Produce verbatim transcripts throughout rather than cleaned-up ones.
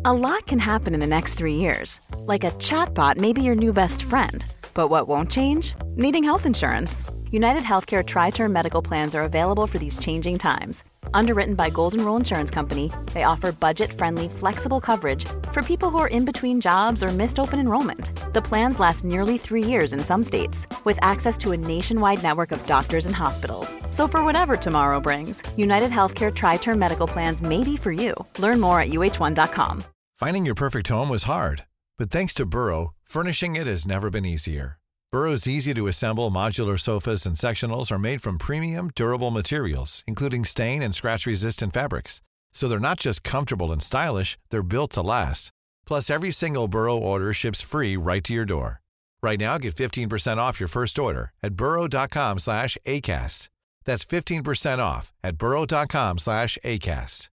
A lot can happen in the next three years. Like a chatbot may be your new best friend. But what won't change? Needing health insurance. United Healthcare Tri-Term Medical Plans are available for these changing times. Underwritten by Golden Rule Insurance Company, they offer budget-friendly, flexible coverage for people who are in between jobs or missed open enrollment. The plans last nearly three years in some states, with access to a nationwide network of doctors and hospitals. So for whatever tomorrow brings, United Healthcare Tri-Term Medical Plans may be for you. Learn more at U H one dot com. Finding your perfect home was hard, but thanks to Burrow, furnishing it has never been easier. Burrow's easy-to-assemble modular sofas and sectionals are made from premium, durable materials, including stain and scratch-resistant fabrics. So they're not just comfortable and stylish, they're built to last. Plus, every single Burrow order ships free right to your door. Right now, get fifteen percent off your first order at burrow.com slash ACAST. That's fifteen percent off at burrow.com slash ACAST.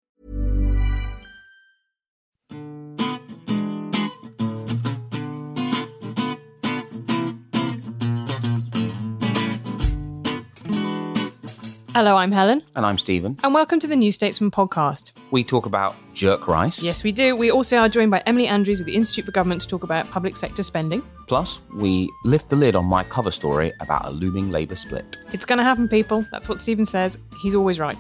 Hello, I'm Helen. And I'm Stephen. And welcome to the New Statesman podcast. We talk about jerk rice. Yes, we do. We also are joined by Emily Andrews of the Institute for Government to talk about public sector spending. Plus, we lift the lid on my cover story about a looming Labour split. It's going to happen, people. That's what Stephen says. He's always right.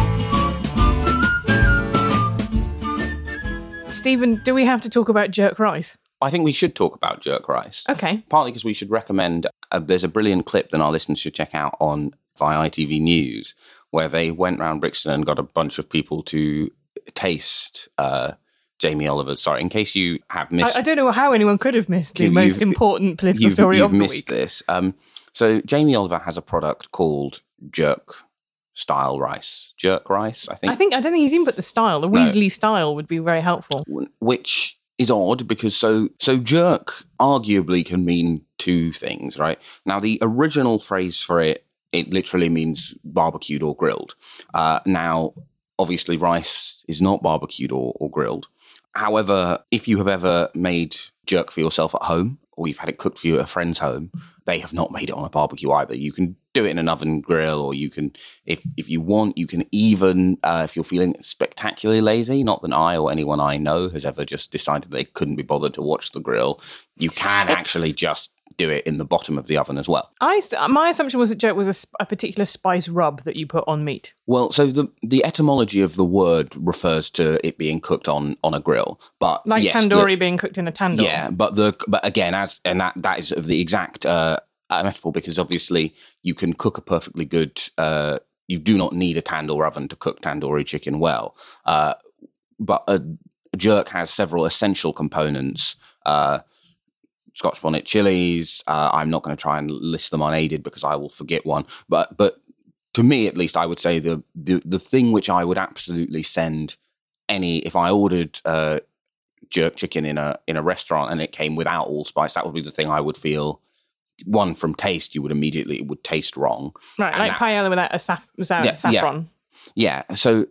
Stephen, do we have to talk about jerk rice? I think we should talk about jerk rice. Okay. Partly because we should recommend, uh, there's a brilliant clip that our listeners should check out on via I T V News, where they went round Brixton and got a bunch of people to taste uh, Jamie Oliver's. Sorry, in case you have missed... I, I don't know how anyone could have missed the most important political you've, story you've of the missed week. this. Um, so Jamie Oliver has a product called Jerk Style Rice. Jerk Rice, I think. I think I don't think he's even put the style. The No. Weasley style would be very helpful. Which is odd because so so jerk arguably can mean two things, right? Now, the original phrase for it, it literally means barbecued or grilled. Uh, now, obviously, rice is not barbecued or, or grilled. However, if you have ever made jerk for yourself at home, or you've had it cooked for you at a friend's home, they have not made it on a barbecue either. You can do it in an oven grill, or you can, if if you want, you can even, uh, if you're feeling spectacularly lazy, not that I or anyone I know has ever just decided they couldn't be bothered to watch the grill, you can actually just do it in the bottom of the oven as well. I my assumption was that jerk was a, sp- a particular spice rub that you put on meat. Well, so the the etymology of the word refers to it being cooked on, on a grill, but like yes, tandoori the, being cooked in a tandoor. Yeah, but the but again, as and that that is of the exact uh, metaphor, because obviously you can cook a perfectly good. Uh, you do not need a tandoor oven to cook tandoori chicken well, uh, but a, a jerk has several essential components. Uh, Scotch bonnet chilies. Uh, I'm not going to try and list them unaided because I will forget one. But but to me, at least, I would say the the, the thing which I would absolutely send any if I ordered uh, jerk chicken in a in a restaurant and it came without allspice, that would be the thing I would feel. One, from taste, you would immediately it would taste wrong. Right, and like that, paella without a saf- without yeah, saffron. Yeah. yeah. So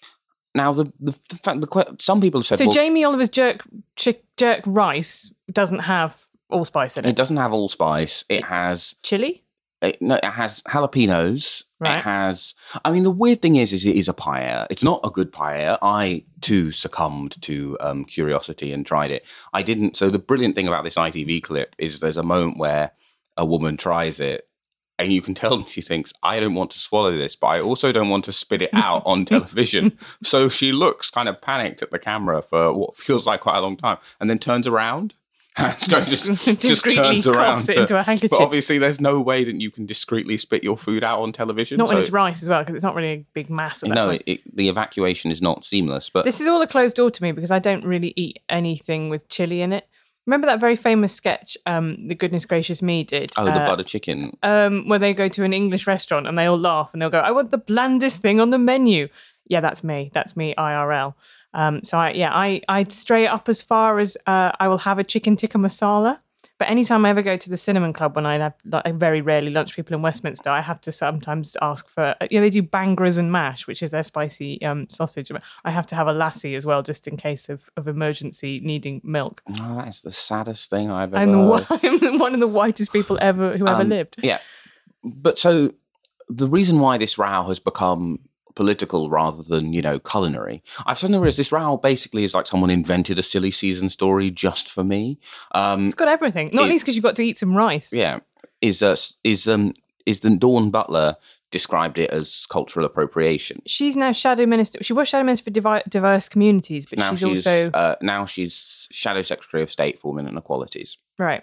now the the, the fact the some people have said so well, Jamie Oliver's jerk chick, jerk rice doesn't have allspice in it. It doesn't have allspice. It has chili. It, no, it has jalapenos. Right. It has. I mean, the weird thing is, is it is a paella. It's not a good paella. I too succumbed to um, curiosity and tried it. I didn't. So the brilliant thing about this I T V clip is there's a moment where a woman tries it, and you can tell that she thinks, "I don't want to swallow this, but I also don't want to spit it out on television." So she looks kind of panicked at the camera for what feels like quite a long time, and then turns around. just, just, just turns around it to, into a handkerchief. But obviously there's no way that you can discreetly spit your food out on television. Not so, when it's rice as well, because it's not really a big mass at that no, point. it, it, the evacuation is not seamless. But This is all a closed door to me because I don't really eat anything with chili in it. Remember that very famous sketch um, the Goodness Gracious Me did? Oh, the uh, butter chicken. Um, where they go to an English restaurant and they all laugh and they'll go, "I want the blandest thing on the menu." Yeah, that's me. That's me I R L. Um, so I, yeah, I I stray up as far as uh, I will have a chicken tikka masala. But anytime I ever go to the Cinnamon Club, when I have, like, I very rarely lunch people in Westminster, I have to sometimes ask for, yeah, they do bangras and mash, which is their spicy um, sausage. I have to have a lassi as well, just in case of, of emergency needing milk. Oh, that is the saddest thing I've ever I'm, heard. the, I'm one of the whitest people ever who ever um, lived. Yeah. But so the reason why this row has become political rather than, you know, culinary. I've suddenly realized this row basically is like someone invented a silly season story just for me. Um, it's got everything, not it, least because you've got to eat some rice. Yeah, is uh, is um is the Dawn Butler described it as cultural appropriation. She's now shadow minister. She was shadow minister for divi- diverse communities, but now she's, she's also uh, now she's shadow secretary of state for women and equalities. Right.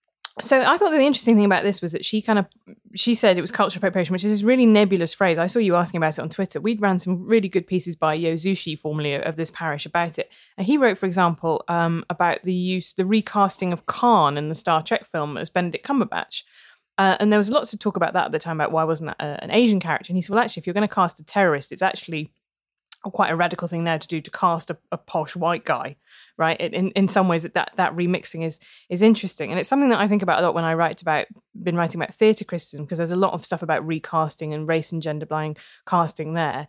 So I thought that the interesting thing about this was that she kind of, she said it was cultural appropriation, which is this really nebulous phrase. I saw you asking about it on Twitter. We'd ran some really good pieces by Yo Zushi, formerly of this parish, about it. And he wrote, for example, um, about the use, the recasting of Khan in the Star Trek film as Benedict Cumberbatch. Uh, and there was lots of talk about that at the time, about why wasn't that a, an Asian character? And he said, well, actually, if you're going to cast a terrorist, it's actually quite a radical thing now to do, to cast a, a posh white guy, right? In in some ways, that, that that remixing is is interesting, and it's something that I think about a lot when I write about, been writing about theatre criticism, because there's a lot of stuff about recasting and race and gender blind casting there,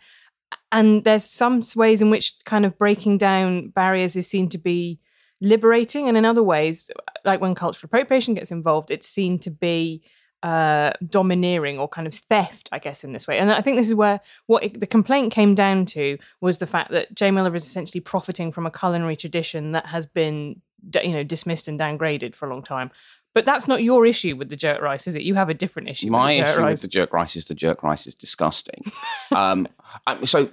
and there's some ways in which kind of breaking down barriers is seen to be liberating, and in other ways, like when cultural appropriation gets involved, it's seen to be Uh, domineering or kind of theft, I guess, in this way. And I think this is where what it, the complaint came down to was the fact that Jay Miller is essentially profiting from a culinary tradition that has been, you know, dismissed and downgraded for a long time. But that's not your issue with the jerk rice, is it? You have a different issue. My with the jerk issue rice. with the jerk rice is the jerk rice is disgusting. um, so,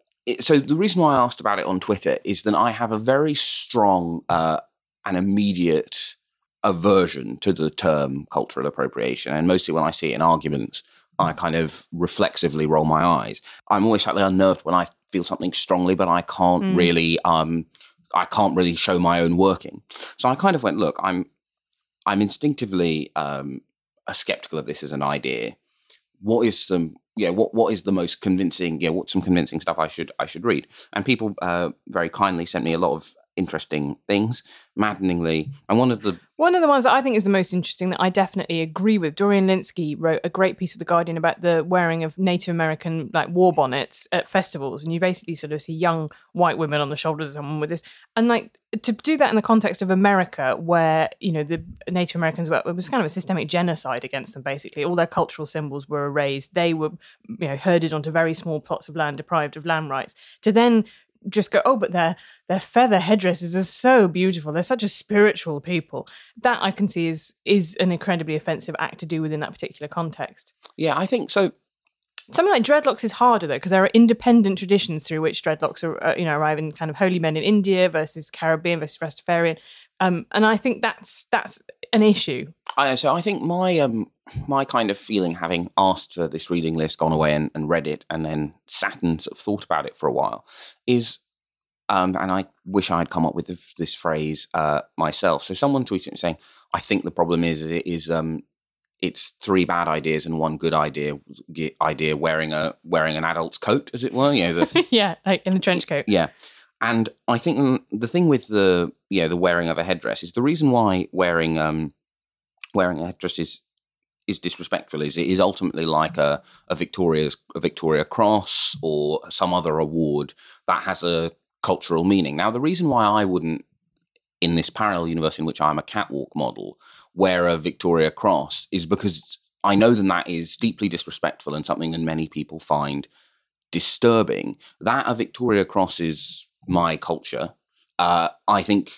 so the reason why I asked about it on Twitter is that I have a very strong uh, and immediate aversion to the term cultural appropriation, and mostly when I see it in arguments, I kind of reflexively roll my eyes. I'm always slightly unnerved when I feel something strongly, but I can't mm. really, um, I can't really show my own working. So I kind of went, look, I'm, I'm instinctively um, a skeptical of this as an idea. What is some, yeah, what what is the most convincing? Yeah, what's some convincing stuff I should I should read? And people uh, very kindly sent me a lot of interesting things, maddeningly. And one of the one of the ones that I think is the most interesting, that I definitely agree with, Dorian Lynskey wrote a great piece for The Guardian about the wearing of Native American like war bonnets at festivals, and you basically sort of see young white women on the shoulders of someone with this, and like to do that in the context of America, where, you know, the Native Americans were, it was kind of a systemic genocide against them. Basically, all their cultural symbols were erased. They were, you know, herded onto very small plots of land, deprived of land rights. To then just go, oh, but their their feather headdresses are so beautiful. They're such a spiritual people. That I can see is is an incredibly offensive act to do within that particular context. Yeah, I think so. Something like dreadlocks is harder, though, because there are independent traditions through which dreadlocks are, uh, you know, arrive in kind of holy men in India versus Caribbean versus Rastafarian, um, and I think that's that's an issue. I, so I think my um my kind of feeling, having asked for this reading list, gone away and, and read it, and then sat and sort of thought about it for a while, is, um, and I wish I'd come up with this, this phrase uh, myself. So someone tweeted me saying, "I think the problem is it is um." It's three bad ideas and one good idea. Idea wearing a wearing an adult's coat, as it were. You know, the, yeah, like in a trench coat. Yeah, and I think the thing with the yeah the wearing of a headdress is the reason why wearing um wearing a headdress is is disrespectful. Is it is ultimately like a a Victoria's a Victoria Cross or some other award that has a cultural meaning. Now, the reason why I wouldn't, in this parallel universe in which I'm a catwalk model, wear a Victoria Cross is because I know that that is deeply disrespectful and something that many people find disturbing. That a Victoria Cross is my culture, uh, I think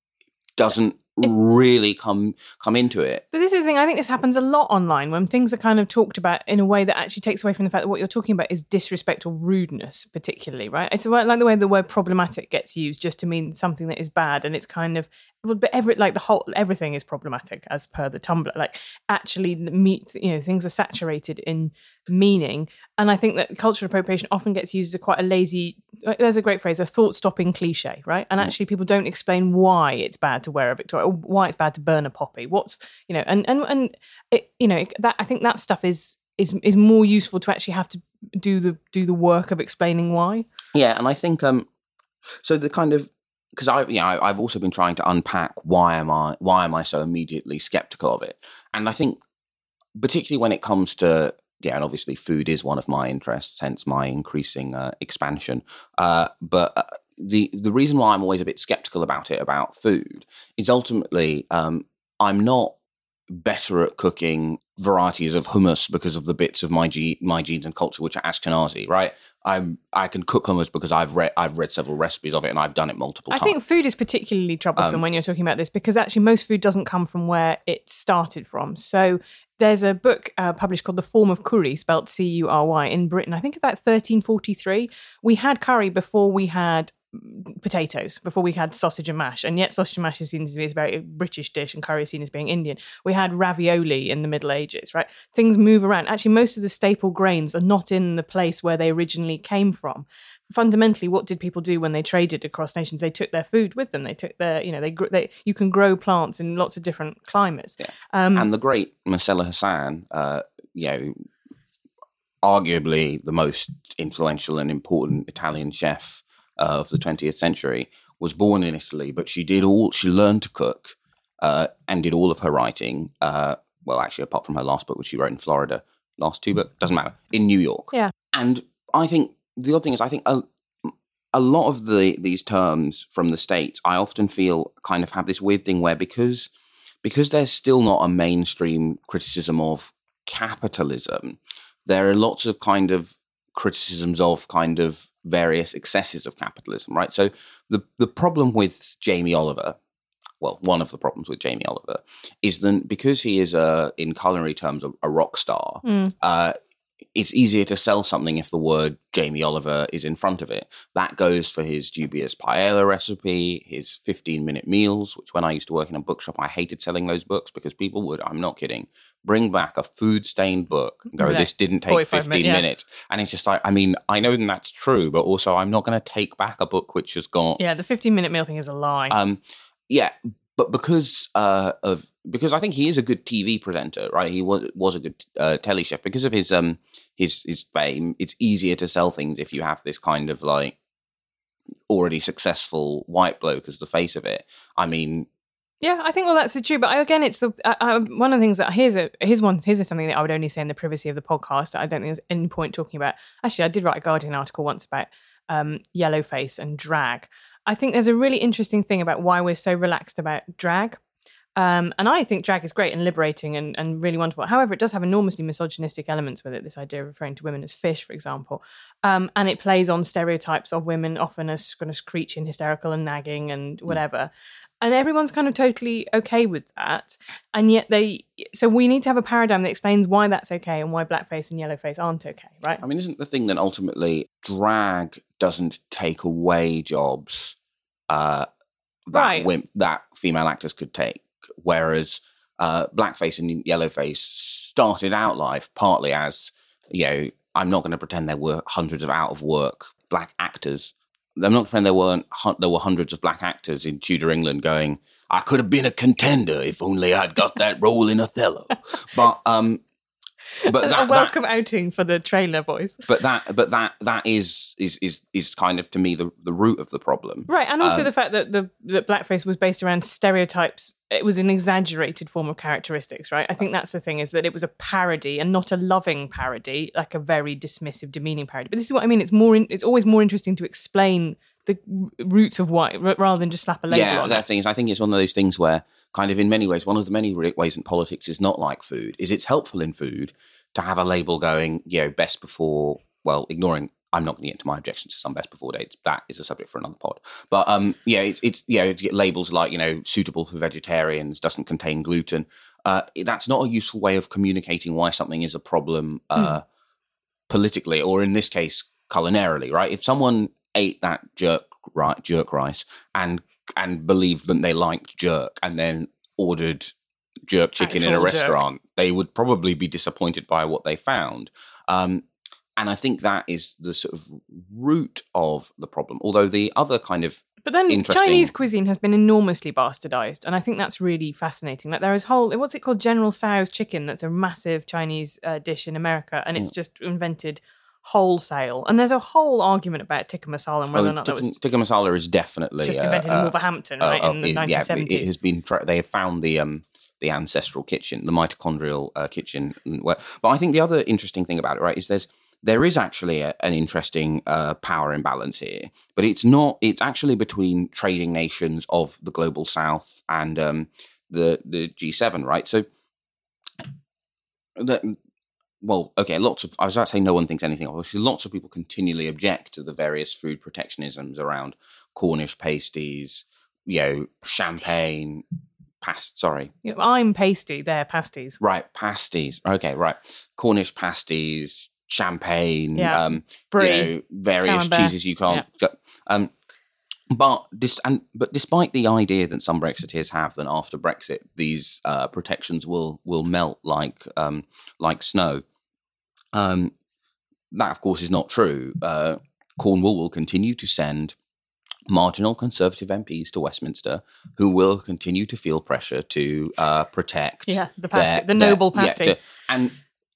doesn't it, really come come into it. But this is the thing, I think this happens a lot online when things are kind of talked about in a way that actually takes away from the fact that what you're talking about is disrespect or rudeness, particularly, right? It's like the way the word problematic gets used just to mean something that is bad, and it's kind of, but every like the whole everything is problematic as per the Tumblr. Like actually, meat, you know, things are saturated in meaning, and I think that cultural appropriation often gets used as a quite a lazy. There's a great phrase, a thought-stopping cliche, right? And actually, people don't explain why it's bad to wear a Victoria, or why it's bad to burn a poppy. What's, you know, and and and it, you know, that I think that stuff is is is more useful to actually have to do the do the work of explaining why. Yeah, and I think um, so the kind of. Because I, you know, I've also been trying to unpack why am I why am I so immediately skeptical of it, and I think particularly when it comes to yeah, and obviously food is one of my interests, hence my increasing uh, expansion. Uh, but uh, the the reason why I'm always a bit skeptical about it about food is ultimately um, I'm not better at cooking varieties of hummus because of the bits of my ge- my genes and culture which are Ashkenazi, right? I'm I can cook hummus because I've read I've read several recipes of it and I've done it multiple I times. think food is particularly troublesome Um, when you're talking about this because actually most food doesn't come from where it started from. So there's a book uh, published called The Form of Curry, spelt C U R Y, in Britain. I think about thirteen forty-three. We had curry before we had potatoes, before we had sausage and mash, and yet sausage and mash is seen to be a very British dish and curry is seen as being Indian. We had ravioli in the Middle Ages, right? Things move around. Actually, most of the staple grains are not in the place where they originally came from. Fundamentally, what did people do when they traded across nations? They took their food with them. They took their, you know, they, gr- they you can grow plants in lots of different climates. Yeah. Um, and the great Marcella Hassan, uh, you know, arguably the most influential and important Italian chef uh, of the twentieth century, was born in Italy, but she did all, she learned to cook uh, and did all of her writing, uh, well, actually, apart from her last book, which she wrote in Florida, last two books, doesn't matter, in New York. Yeah. And I think, the odd thing is, I think a, a lot of the these terms from the States, I often feel kind of have this weird thing where because because there's still not a mainstream criticism of capitalism, there are lots of kind of criticisms of kind of various excesses of capitalism, right? So the the problem with Jamie Oliver, well, one of the problems with Jamie Oliver is that because he is, a, in culinary terms, a, a rock star, Mm. uh, it's easier to sell something if the word Jamie Oliver is in front of it. That goes for his dubious paella recipe, his fifteen-minute meals, which when I used to work in a bookshop, I hated selling those books because people would, I'm not kidding, bring back a food-stained book and go, Right. this didn't take forty-five fifteen minute, yeah. minutes. And it's just like, I mean, I know that that's true, but also I'm not going to take back a book which has got... Yeah, the fifteen-minute meal thing is a lie. Um, yeah, but because uh, of because I think he is a good T V presenter, right? He was was a good uh, telly chef. Because of his um his his fame, it's easier to sell things if you have this kind of like already successful white bloke as the face of it. I mean, Yeah, I think well that's true. But I, again, it's the I, I, one of the things that here's a here's one here's something that I would only say in the privacy of the podcast. I don't think there's any point talking about. Actually, I did write a Guardian article once about um, yellowface and drag. I think there's a really interesting thing about why we're so relaxed about drag. Um, and I think drag is great and liberating and, and really wonderful. However, it does have enormously misogynistic elements with it, this idea of referring to women as fish, for example. Um, and it plays on stereotypes of women, often as kind of screeching, hysterical and nagging and whatever. And everyone's kind of totally okay with that. And yet they... So we need to have a paradigm that explains why that's okay and why blackface and yellowface aren't okay, right? I mean, isn't the thing that ultimately drag doesn't take away jobs uh, that Right. wim- that female actors could take? Whereas uh, blackface and yellowface started out life partly as, you know, I'm not going to pretend there were hundreds of out of work black actors. I'm not pretend there weren't hu- there were hundreds of black actors in Tudor England going, I could have been a contender if only I'd got that role in Othello. But um, but a that, welcome that outing for the trailer boys. but that but that that is is is is kind of to me the the root of the problem. Right, and also Um, the fact that the that blackface was based around stereotypes. It was an exaggerated form of characteristics, right? I think that's the thing, is that it was a parody and not a loving parody, like a very dismissive, demeaning parody. But this is what I mean. It's more. In, it's always more interesting to explain the r- roots of why, r- rather than just slap a label Yeah, on that it. thing is, I think it's one of those things where, kind of in many ways, one of the many re- ways in politics is not like food. Is it's helpful in food to have a label going, you know, best before. Well, ignoring. I'm not going to get into my objections to some best before dates. That is a subject for another pod. But um, yeah, it's it's yeah, to get labels like, you know, suitable for vegetarians, doesn't contain gluten. Uh, that's not a useful way of communicating why something is a problem uh, Mm. politically, or in this case, culinarily. Right? If someone ate that jerk right jerk rice and and believed that they liked jerk, and then ordered jerk chicken in a Actual jerk. restaurant, they would probably be disappointed by what they found. Um, And I think that is the sort of root of the problem. Although the other kind of But then interesting- Chinese cuisine has been enormously bastardized, and I think that's really fascinating. Like there is whole, what's it called, General Tso's chicken? That's a massive Chinese uh, dish in America, and it's Mm. just invented wholesale. And there's a whole argument about tikka masala and whether oh, or not that tikka, was tikka masala is definitely just uh, invented in uh, Wolverhampton, uh, right, uh, in the it- nineteen yeah, seventies. it has been. Tra- they have found the um the ancestral kitchen, the mitochondrial uh, kitchen. and where- But I think the other interesting thing about it, right, is there's there is actually a, an interesting uh, power imbalance here, but it's not. It's actually between trading nations of the global South and um, the the G seven, right? So that, well, okay, lots of, I was about to say no one thinks anything of. Obviously, lots of people continually object to the various food protectionisms around Cornish pasties, you know, champagne, past, sorry. Yeah, I'm pasty, they're pasties. Right, pasties. Okay, right. Cornish pasties, champagne, Yeah. um, Brie, you know, various Camembert. cheeses you can't. Um, but this, and but despite the idea that some Brexiteers have that after Brexit these uh, protections will will melt like um, like snow, um, that of course is not true. Uh, Cornwall will continue to send marginal Conservative M Ps to Westminster who will continue to feel pressure to uh, protect Yeah, the pasty, their, the their- noble yeah, pasty. to- and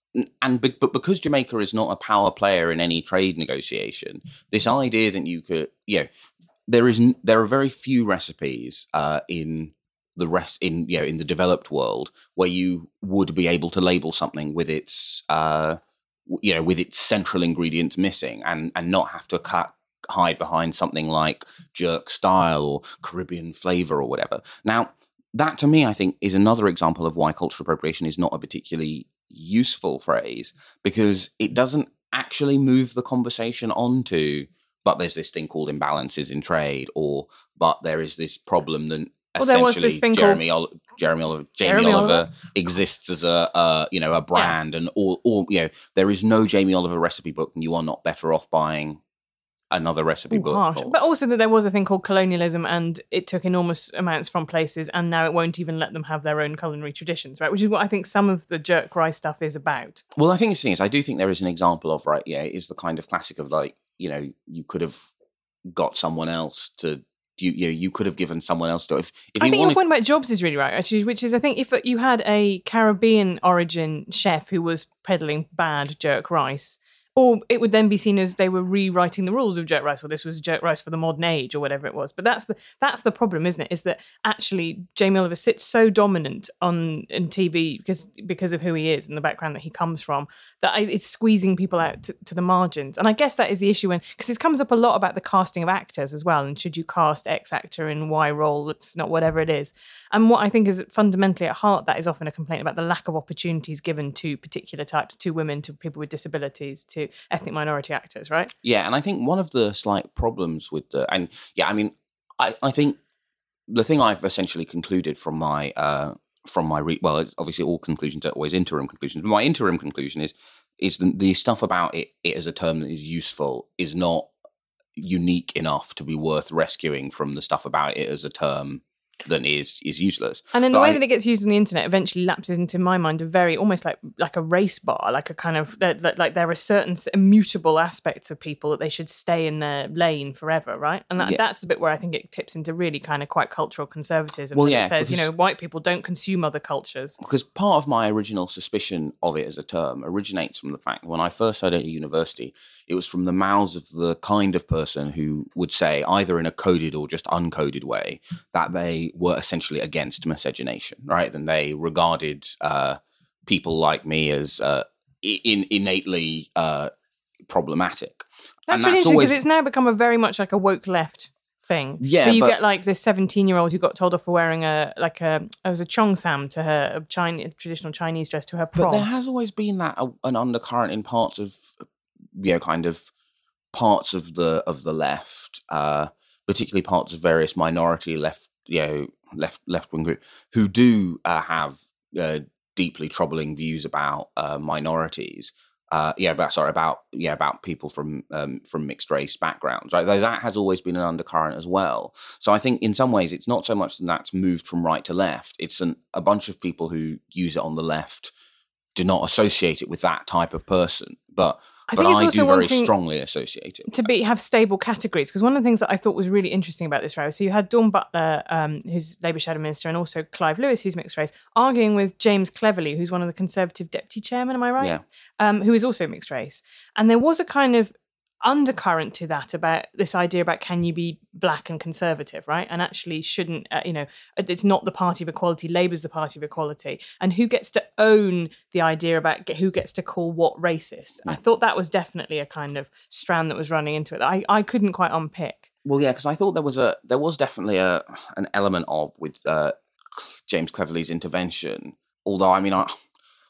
and be- but because Jamaica is not a power player in any trade negotiation, this idea that you could, you know, there is n- there are very few recipes uh, in the rest in you know in the developed world where you would be able to label something with its uh, w- you know with its central ingredients missing and and not have to cut hide behind something like jerk style or Caribbean flavor or whatever. Now, that to me, I think, is another example of why cultural appropriation is not a particularly useful phrase, because it doesn't actually move the conversation onto, but there's this thing called imbalances in trade, or but there is this problem that Well, there was essentially this thing Jeremy, Ol- Jeremy Oliver, Jamie Jeremy Oliver, Oliver. exists as a uh, you know a brand, and all, all you know there is no Jamie Oliver recipe book, and you are not better off buying another recipe Ooh, book. harsh. or- But also that there was a thing called colonialism, and it took enormous amounts from places, and now it won't even let them have their own culinary traditions, right? Which is what I think some of the jerk rice stuff is about. Well, I think the thing is, I do think there is an example of, right, yeah, it is the kind of classic of like, you know, you could have got someone else to, you you, know, you could have given someone else to, if, if I you think wanted, your point about jobs is really right, actually, which is I think if you had a Caribbean origin chef who was peddling bad jerk rice, or it would then be seen as they were rewriting the rules of jerk rice, or this was jerk rice for the modern age, or whatever it was. But that's the that's the problem, isn't it? Is that actually Jamie Oliver sits so dominant on in T V because because of who he is and the background that he comes from, that I, it's squeezing people out to, to the margins. And I guess that is the issue when, because it comes up a lot about the casting of actors as well. And should you cast X actor in Y role that's not whatever it is? And what I think is fundamentally at heart, that is often a complaint about the lack of opportunities given to particular types, to women, to people with disabilities, to ethnic minority actors, right? yeah, and I think one of the slight problems with the, and yeah, I mean, I, I think the thing I've essentially concluded from my, uh, from my, re- well, obviously all conclusions are always interim conclusions, but my interim conclusion is, is the, the stuff about it, it as a term that is useful is not unique enough to be worth rescuing from the stuff about it as a term that is is useless. And in But the way I- that it gets used on the internet, eventually lapses into my mind a very almost like like a race bar, like a kind of that, that, like there are certain immutable aspects of people that they should stay in their lane forever, right? And that, Yeah. that's the bit where I think it tips into really kind of quite cultural conservatism. Well, that yeah, it says, you because- know, white people don't consume other cultures. because part of my original suspicion of it as a term originates from the fact that when I first heard it at university, it was from the mouths of the kind of person who would say, either in a coded or just uncoded way, that they were essentially against miscegenation, right? And they regarded uh, people like me as uh, in, innately uh, problematic. That's And really interesting always- because it's now become a very much like a woke left thing. Yeah, so you but- get like this seventeen-year-old who got told off for wearing a like a it was a cheongsam to her a Chinese traditional Chinese dress to her But prom. there has always been that uh, an undercurrent in parts of, you know, kind of parts of the of the left, uh, particularly parts of various minority left, you know, left left wing group who do uh, have uh, deeply troubling views about uh, minorities. Uh, yeah, but sorry about yeah about people from um, from mixed race backgrounds, right? That has always been an undercurrent as well. So I think in some ways it's not so much that that's moved from right to left. It's an, a bunch of people who use it on the left do not associate it with that type of person, but I but think it's I also do one very thing strongly associate it with to be have stable categories, because one of the things that I thought was really interesting about this row, so you had Dawn Butler, um, who's Labour Shadow Minister, and also Clive Lewis, who's mixed race, arguing with James Cleverly, who's one of the Conservative deputy chairman, am I right? Yeah. Um, who is also mixed race. And there was a kind of undercurrent to that about this idea about can you be black and conservative, right? And actually shouldn't, uh, you know, it's not the party of equality, Labour's the party of equality. And who gets to own the idea about get, who gets to call what racist? I thought that was definitely a kind of strand that was running into it that I, I couldn't quite unpick. Well, yeah, because I thought there was a there was definitely a an element of with uh, James Cleverly's intervention. Although, I mean, I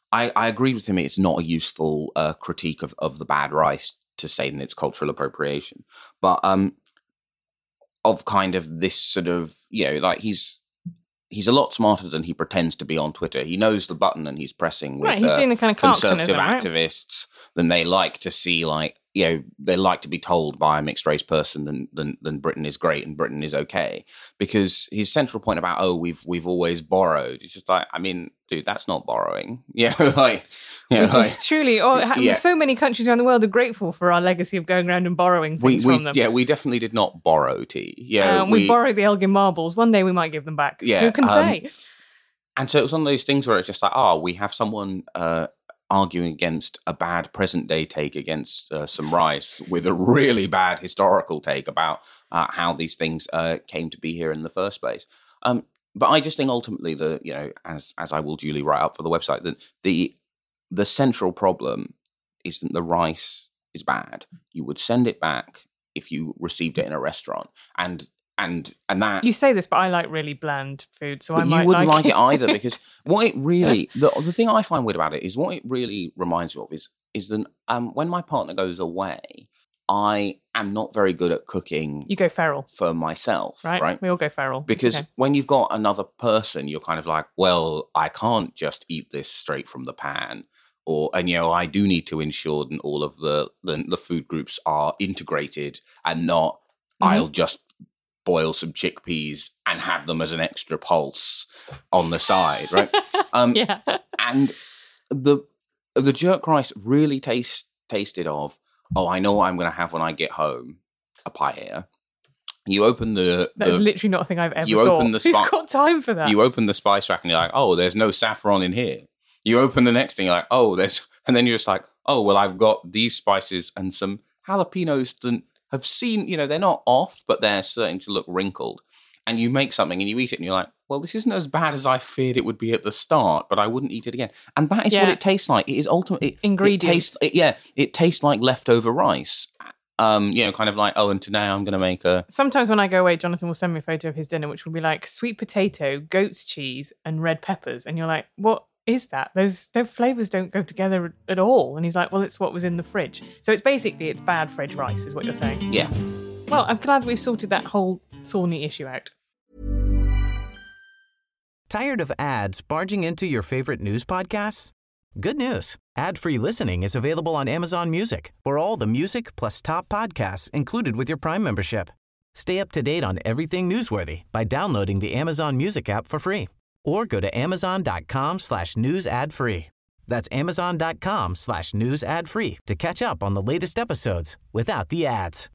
I, I agree with him. It's not a useful uh, critique of, of the bad rice to say that it's cultural appropriation, but um, of kind of this sort of, you know, like he's he's a lot smarter than he pretends to be on Twitter. He knows the button and he's pressing with right, he's uh, doing the kind of conservative Clarksonism, right? activists. Then they like to see, like, you know, they like to be told by a mixed race person than, than than Britain is great and Britain is okay. Because his central point about, oh, we've we've always borrowed, it's just like, I mean, dude, that's not borrowing. Yeah, like, you know, like, truly, oh, yeah. so many countries around the world are grateful for our legacy of going around and borrowing things we, we, from them. Yeah, we definitely did not borrow tea. Yeah, um, we, we borrowed the Elgin marbles. One day we might give them back. Yeah, Who can um, say? And so it was one of those things where it's just like, oh, we have someone uh, arguing against a bad present day take against uh, some rice with a really bad historical take about uh, how these things uh, came to be here in the first place. Um, but I just think ultimately, the you know, as as I will duly write up for the website, that the the central problem is that the rice is bad. You would send it back if you received it in a restaurant, and and and that You say this, but I like really bland food, so I but might you wouldn't like, like it either, because what it really the the thing I find weird about it is what it really reminds me of is is that um when my partner goes away, I am not very good at cooking You go feral, for myself, right? right? We all go feral. It's Because okay. when you've got another person, you're kind of like, well, I can't just eat this straight from the pan. Or, and, you know, I do need to ensure that all of the, the, the food groups are integrated and not, Mhm. I'll just boil some chickpeas and have them as an extra pulse on the side, right? Um, yeah. And the the jerk rice really taste, tasted of, oh, I know what I'm going to have when I get home, a paella. You open the... That's the literally not a thing I've ever you thought. open the Who's spi- got time for that? You open the spice rack and you're like, oh, there's no saffron in here. You open the next thing, you're like, oh, there's... And then you're just like, oh, well, I've got these spices and some jalapenos that have seen, you know, they're not off, but they're starting to look wrinkled. And you make something and you eat it and you're like, well, this isn't as bad as I feared it would be at the start, but I wouldn't eat it again. And that is Yeah. what it tastes like. It is ultimately... It, Ingredients. It tastes, it, yeah, it tastes like leftover rice. Um, you know, kind of like, oh, and today I'm going to make a... Sometimes when I go away, Jonathan will send me a photo of his dinner, which will be like sweet potato, goat's cheese, and red peppers. And you're like, what is that? Those, those flavors don't go together at all. And he's like, well, it's what was in the fridge. So it's basically, it's bad fridge rice is what you're saying. Yeah. Well, I'm glad we've sorted that whole thorny issue out. Tired of ads barging into your favorite news podcasts? Good news. Ad-free listening is available on Amazon Music for all the music plus top podcasts included with your Prime membership. Stay up to date on everything newsworthy by downloading the Amazon Music app for free or go to amazon.com slash news ad free. That's amazon.com slash news ad free to catch up on the latest episodes without the ads.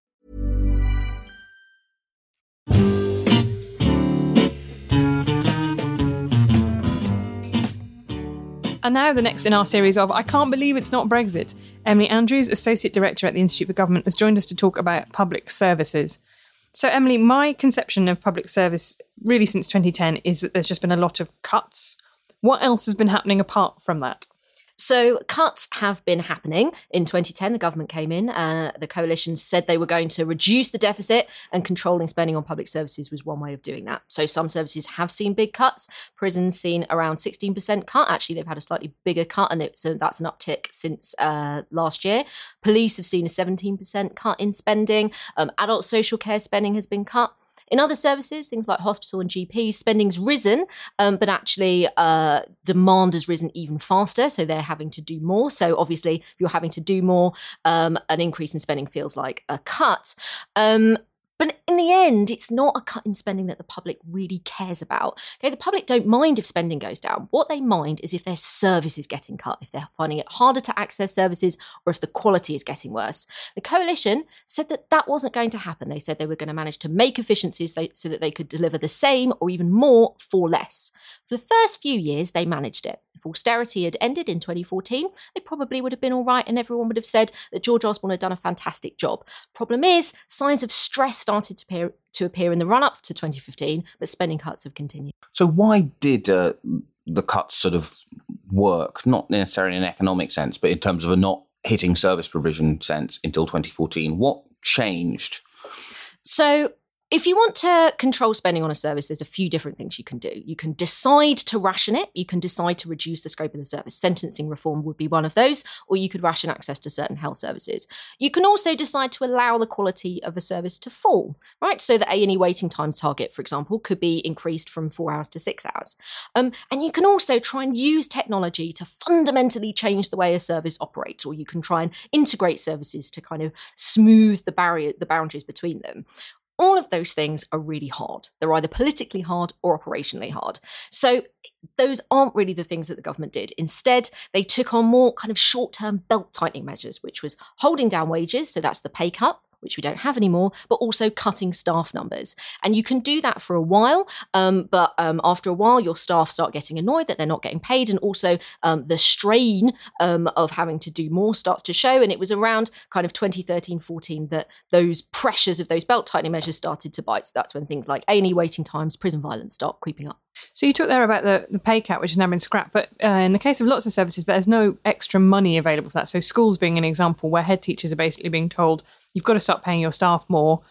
And now the next in our series of I Can't Believe It's Not Brexit. Emily Andrews, Associate Director at the Institute for Government, has joined us to talk about public services. So, Emily, my conception of public service really since twenty ten is that there's just been a lot of cuts. What else has been happening apart from that? So cuts have been happening. In twenty ten, the government came in. Uh, the coalition said they were going to reduce the deficit, and controlling spending on public services was one way of doing that. So some services have seen big cuts. Prisons seen around sixteen percent cut. Actually, they've had a slightly bigger cut, and it, so that's an uptick since uh, last year. Police have seen a seventeen percent cut in spending. Um, adult social care spending has been cut. In other services, things like hospital and G P, spending's risen, um, but actually uh, demand has risen even faster, so they're having to do more. So obviously, if you're having to do more, um, an increase in spending feels like a cut. Um, But in the end, it's not a cut in spending that the public really cares about. Okay, the public don't mind if spending goes down. What they mind is if their service is getting cut, if they're finding it harder to access services, or if the quality is getting worse. The coalition said that that wasn't going to happen. They said they were going to manage to make efficiencies so that they could deliver the same or even more for less. For the first few years, they managed it. If austerity had ended in twenty fourteen, they probably would have been all right and everyone would have said that George Osborne had done a fantastic job. Problem is, signs of stress started to appear, to appear in the run-up to twenty fifteen, but spending cuts have continued. So why did uh, the cuts sort of work, not necessarily in an economic sense, but in terms of a not hitting service provision sense until twenty fourteen? What changed? So if you want to control spending on a service, there's a few different things you can do. You can decide to ration it. You can decide to reduce the scope of the service. Sentencing reform would be one of those, or you could ration access to certain health services. You can also decide to allow the quality of a service to fall, right? So the A and E waiting times target, for example, could be increased from four hours to six hours. Um, and you can also try and use technology to fundamentally change the way a service operates, or you can try and integrate services to kind of smooth the barrier, the boundaries between them. All of those things are really hard. They're either politically hard or operationally hard. So those aren't really the things that the government did. Instead, they took on more kind of short-term belt-tightening measures, which was holding down wages, so that's the pay cut, which we don't have anymore, but also cutting staff numbers. And you can do that for a while, um, but um, after a while, your staff start getting annoyed that they're not getting paid, and also um, the strain um, of having to do more starts to show. And it was around kind of twenty thirteen fourteen that those pressures of those belt-tightening measures started to bite. So that's when things like A and E waiting times, prison violence start creeping up. So you talked there about the, the pay cap, which has now been scrapped, but uh, in the case of lots of services, there's no extra money available for that. So schools being an example where head teachers are basically being told, you've got to start paying your staff more,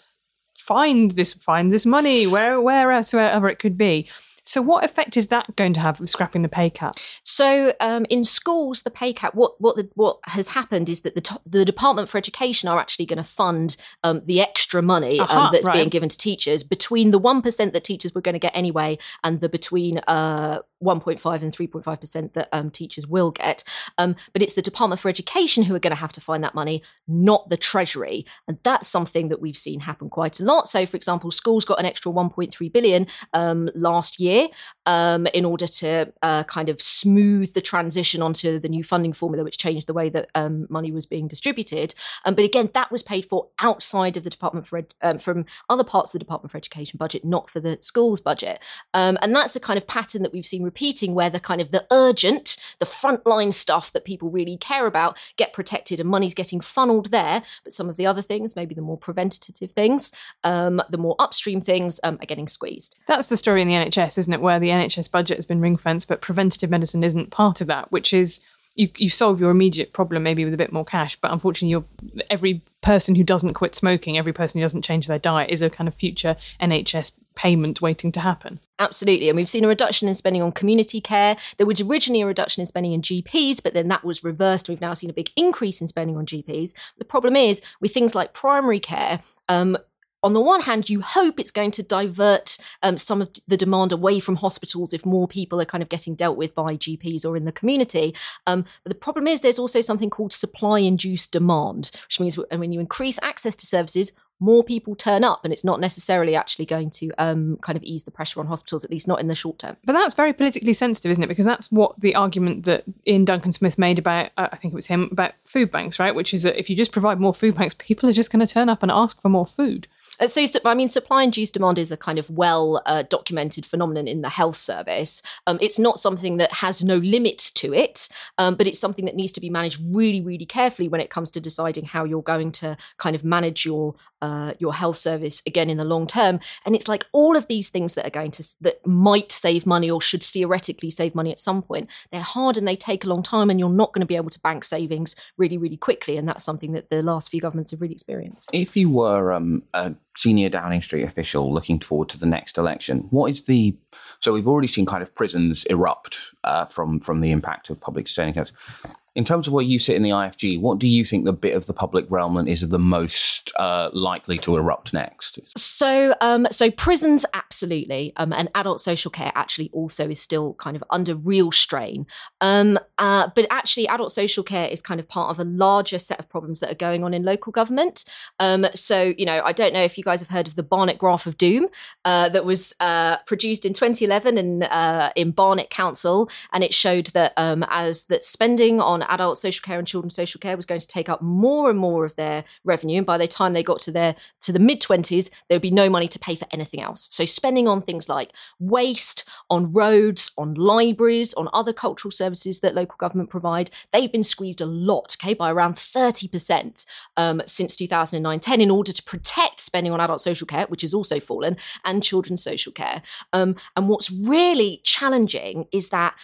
find this find this money, where, wherever it could be. So what effect is that going to have with scrapping the pay cap? So um, in schools, the pay cap, what what the, what has happened is that the to- the Department for Education are actually going to fund um, the extra money um, Aha, that's right. being given to teachers between the one percent that teachers were going to get anyway and the between uh, one point five and three point five percent that um, teachers will get. Um, but it's the Department for Education who are going to have to find that money, not the Treasury. And that's something that we've seen happen quite a lot. So, for example, schools got an extra one point three billion um, last year um, in order to uh, kind of smooth the transition onto the new funding formula, which changed the way that um, money was being distributed. Um, but again, that was paid for outside of the Department for Ed- um, from other parts of the Department for Education budget, not for the schools budget. Um, and that's a kind of pattern that we've seen repeating, where the kind of the urgent, the frontline stuff that people really care about get protected and money's getting funneled there. But some of the other things, maybe the more preventative things, um, the more upstream things um, are getting squeezed. That's the story in the N H S, isn't it, where the N H S budget has been ring-fenced, but preventative medicine isn't part of that, which is you, you solve your immediate problem maybe with a bit more cash, but unfortunately you're, every person who doesn't quit smoking, every person who doesn't change their diet is a kind of future N H S payment waiting to happen. Absolutely. And we've seen a reduction in spending on community care. There was originally a reduction in spending in G Ps, but then that was reversed. We've now seen a big increase in spending on G Ps. The problem is with things like primary care, um, on the one hand, you hope it's going to divert um, some of the demand away from hospitals if more people are kind of getting dealt with by G Ps or in the community. Um, but the problem is there's also something called supply-induced demand, which means when you increase access to services, more people turn up, and it's not necessarily actually going to um, kind of ease the pressure on hospitals, at least not in the short term. But that's very politically sensitive, isn't it? Because that's what the argument that Ian Duncan Smith made about, uh, I think it was him, about food banks, right? Which is that if you just provide more food banks, people are just going to turn up and ask for more food. Uh, so, I mean, supply-induced demand is a kind of well-documented uh, phenomenon in the health service. Um, it's not something that has no limits to it, um, but it's something that needs to be managed really, really carefully when it comes to deciding how you're going to kind of manage your uh, your health service, again, in the long term. And it's like all of these things that are going to, that might save money or should theoretically save money at some point, they're hard and they take a long time, and you're not going to be able to bank savings really, really quickly. And that's something that the last few governments have really experienced. If you were um, a senior Downing Street official looking forward to the next election, what is the... So we've already seen kind of prisons erupt uh, from, from the impact of public sustaining cuts. In terms of where you sit in the I F G, what do you think the bit of the public realm is the most uh, likely to erupt next? So, um, so prisons, absolutely, um, and adult social care actually also is still kind of under real strain. Um, uh, but actually, adult social care is kind of part of a larger set of problems that are going on in local government. Um, so, you know, I don't know if you guys have heard of the Barnett Graph of Doom uh, that was uh, produced in twenty eleven in uh, in Barnet Council, and it showed that um, as that spending on adult social care and children's social care was going to take up more and more of their revenue, and by the time they got to their to the mid-twenties, there would be no money to pay for anything else. So spending on things like waste, on roads, on libraries, on other cultural services that local government provide, they've been squeezed a lot, okay, by around thirty percent um, since two thousand nine ten in order to protect spending on adult social care, which has also fallen, and children's social care. Um, and what's really challenging is that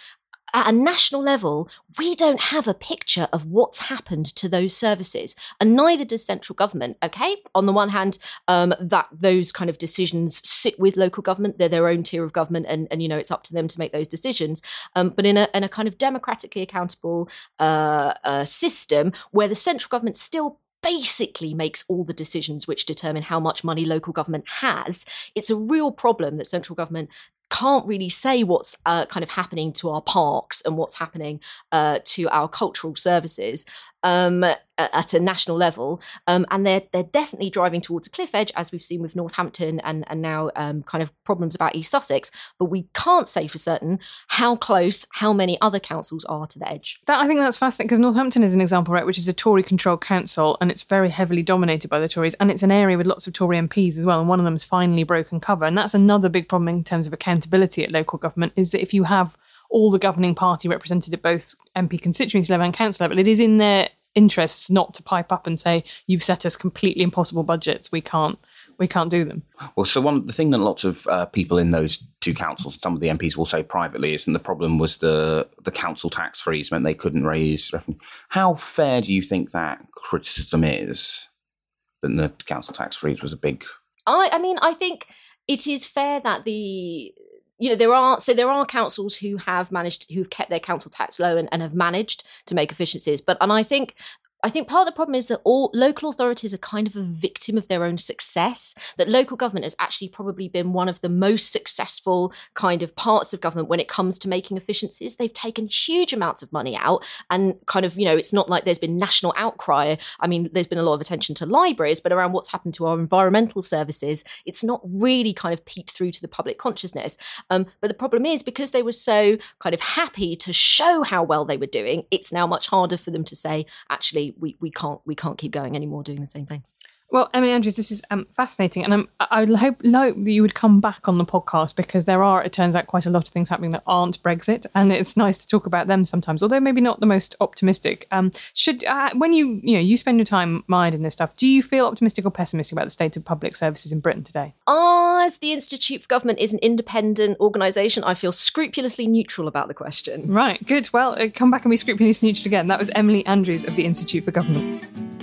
at a national level, we don't have a picture of what's happened to those services, and neither does central government. Okay, on the one hand, um, that those kind of decisions sit with local government; they're their own tier of government, and, and you know it's up to them to make those decisions. Um, but in a in a kind of democratically accountable uh, uh, system, where the central government still basically makes all the decisions which determine how much money local government has, it's a real problem that central government can't really say what's uh, kind of happening to our parks and what's happening uh, to our cultural services um, at a national level. Um, and they're they're definitely driving towards a cliff edge, as we've seen with Northampton and, and now um, kind of problems about East Sussex. But we can't say for certain how close, how many other councils are to the edge. That, I think that's fascinating, because Northampton is an example, right, which is a Tory-controlled council, and it's very heavily dominated by the Tories, and it's an area with lots of Tory M Ps as well, and one of them has finally broken cover. And that's another big problem in terms of accountability at local government, is that if you have all the governing party represented at both M P constituency level and council level, it is in their interests not to pipe up and say, you've set us completely impossible budgets, we can't we can't do them. Well, so one the thing that lots of uh, people in those two councils, some of the M Ps will say privately, is, and the problem was the the council tax freeze meant they couldn't raise revenue. How fair do you think that criticism is, that the council tax freeze was a big... I, I mean, I think it is fair that the... You know, there are so there are councils who have managed, who've kept their council tax low and, and have managed to make efficiencies. But and I think I think part of the problem is that all local authorities are kind of a victim of their own success, that local government has actually probably been one of the most successful kind of parts of government when it comes to making efficiencies. They've taken huge amounts of money out, and kind of, you know, it's not like there's been national outcry. I mean, there's been a lot of attention to libraries, but around what's happened to our environmental services, it's not really kind of peeked through to the public consciousness. Um, but the problem is, because they were so kind of happy to show how well they were doing, it's now much harder for them to say, actually, we we can't we can't keep going anymore doing the same thing. Well, Emily Andrews, this is um, fascinating, and um, I would hope, hope that you would come back on the podcast, because there are, it turns out, quite a lot of things happening that aren't Brexit, and it's nice to talk about them sometimes, although maybe not the most optimistic. Um, should uh, when you you know you spend your time minding this stuff, do you feel optimistic or pessimistic about the state of public services in Britain today? As the Institute for Government is an independent organisation, I feel scrupulously neutral about the question. Right, good. Well, uh, come back and be scrupulously neutral again. That was Emily Andrews of the Institute for Government.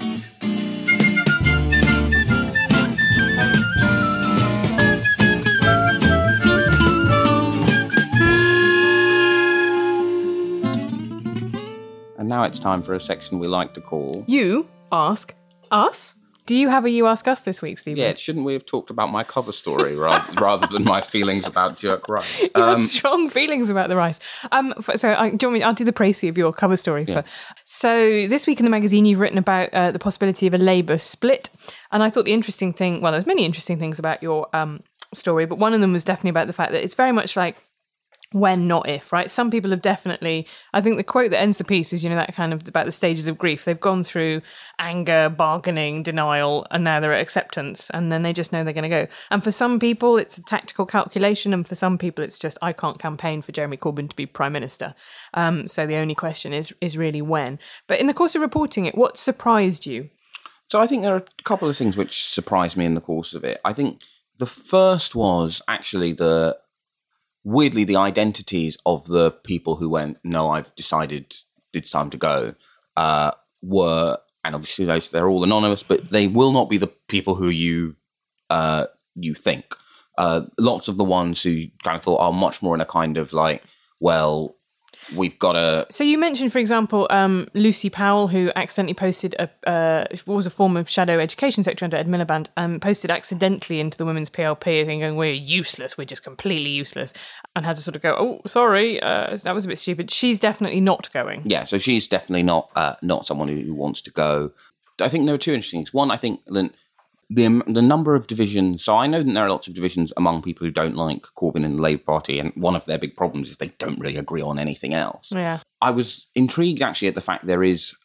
And now it's time for a section we like to call... You Ask Us? Do you have a You Ask Us this week, Stephen? Yeah, shouldn't we have talked about my cover story rather, rather than my feelings about jerk rice? You Um, have strong feelings about the rice. Um, f- so I, do you want me, I'll do the précis of your cover story. Yeah. For, so this week in the magazine, you've written about uh, the possibility of a Labour split. And I thought the interesting thing, well, there's many interesting things about your um, story, but one of them was definitely about the fact that it's very much like when, not if, right? Some people have definitely, I think the quote that ends the piece is, you know, that kind of about the stages of grief. They've gone through anger, bargaining, denial, and now they're at acceptance, and then they just know they're going to go. And for some people, it's a tactical calculation, and for some people, it's just, I can't campaign for Jeremy Corbyn to be Prime Minister. Um, so the only question is is really when. But in the course of reporting it, what surprised you? So I think there are a couple of things which surprised me in the course of it. I think the first was actually the... weirdly, the identities of the people who went, no, I've decided it's time to go, uh, were, and obviously those, they're all anonymous, but they will not be the people who you uh, you think. Uh, lots of the ones who kind of thought are much more in a kind of like, well, we've got to... So you mentioned, for example, um, Lucy Powell, who accidentally posted a uh, what was a form of shadow education secretary under Ed Miliband, um, posted accidentally into the Women's P L P, thinking we're useless, we're just completely useless, and had to sort of go, oh, sorry, uh, that was a bit stupid. She's definitely not going. Yeah, so she's definitely not uh, not someone who, who wants to go. I think there are two interesting things. One, I think that the the number of divisions. So I know that there are lots of divisions among people who don't like Corbyn and the Labour Party, and one of their big problems is they don't really agree on anything else. Yeah, I was intrigued actually at the fact there is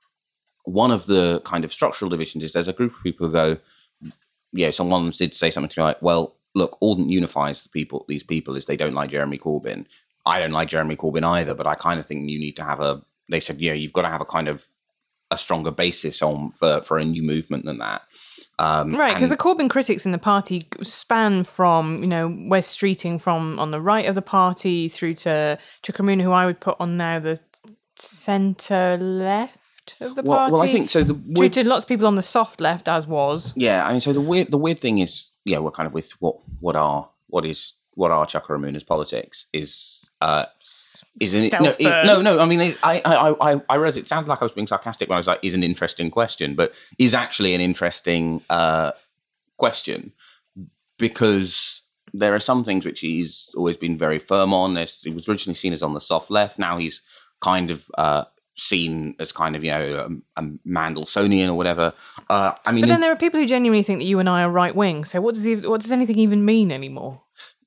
one of the kind of structural divisions is there's a group of people who go, yeah, someone did say something to me like, well, look, all that unifies the people, these people, is they don't like Jeremy Corbyn. I don't like Jeremy Corbyn either, but I kind of think you need to have a. They said, yeah, you've got to have a kind of a stronger basis on for for a new movement than that. Um, right, because and- the Corbyn critics in the party span from, you know, Wes Streeting from on the right of the party through to Chukwuemeka, who I would put on now the centre left of the well, party. well, I think so. The Through weird, to lots of people on the soft left, as was. yeah, I mean, so the weird, the weird thing is, yeah, we're kind of with what, what are, what is, what are Chukwuemena's politics is, uh, isn't it? No, Stealth it, burn. no, no. I mean, it, I, I, I, I realized it sounded like I was being sarcastic when I was like, "Is an interesting question," but is actually an interesting uh, question because there are some things which he's always been very firm on. There's, he was originally seen as on the soft left. Now he's kind of uh, seen as kind of, you know, a, a Mandelsonian or whatever. Uh, I mean, But then in- there are people who genuinely think that you and I are right wing. So what does he, what does anything even mean anymore?